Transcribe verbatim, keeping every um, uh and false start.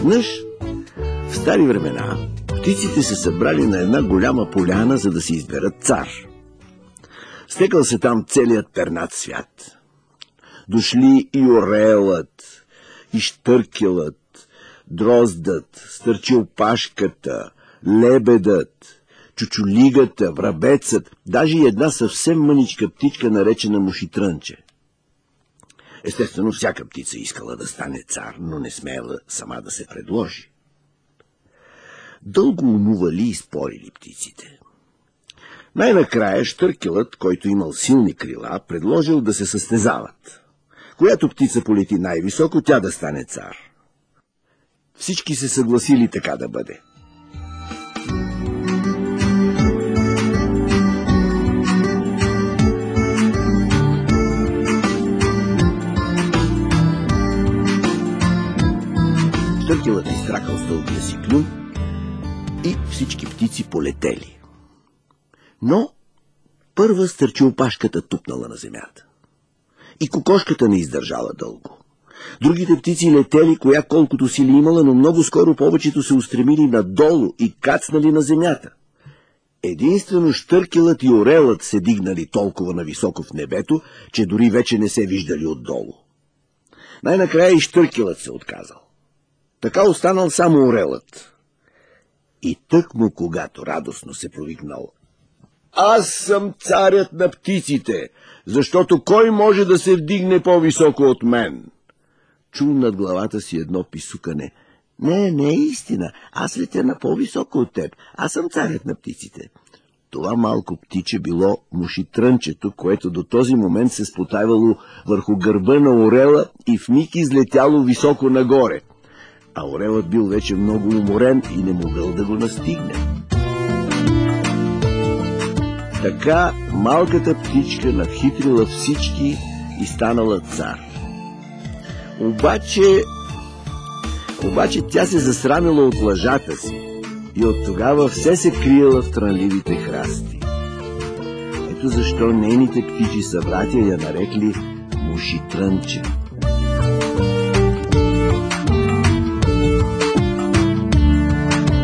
Веднъж, в стари времена, птиците се събрали на една голяма поляна, за да си изберат цар. Стекал се там целият пернат свят. Дошли и орелът, и щъркелът, дроздът, стърчилпашката, лебедът, чучулигата, врабецът, даже и една съвсем мъничка птичка, наречена мушитрънче. Естествено, всяка птица искала да стане цар, но не смеяла сама да се предложи. Дълго умували и спорили птиците. Най-накрая щъркелът, който имал силни крила, предложил да се състезават. Която птица полети най-високо, тя да стане цар. Всички се съгласили така да бъде. Щъркелът изтракал стълбия си клюн и всички птици полетели. Но първа стърчилопашката тупнала на земята. И кокошката не издържала дълго. Другите птици летели, коя колкото сили имала, но много скоро повечето се устремили надолу и кацнали на земята. Единствено щъркелът и орелът се дигнали толкова нависоко в небето, че дори вече не се виждали отдолу. Най-накрая и щъркелът се отказал. Така останал само орелът. И тъкмо когато радостно се провикнал: „Аз съм царят на птиците, защото кой може да се вдигне по-високо от мен?“ Чул над главата си едно писукане: „Не, не е истина, аз летя на по-високо от теб, аз съм царят на птиците.“ Това малко птиче било мушитрънчето, което до този момент се спотайвало върху гърба на орела и вмиг излетяло високо нагоре. А орелът бил вече много уморен и не могъл да го настигне. Така малката птичка надхитрила всички и станала цар. Обаче, обаче тя се засрамила от лъжата си и от тогава все се криела в трънливите храсти. Ето защо нейните птичи събратя я нарекли Мушитрънче.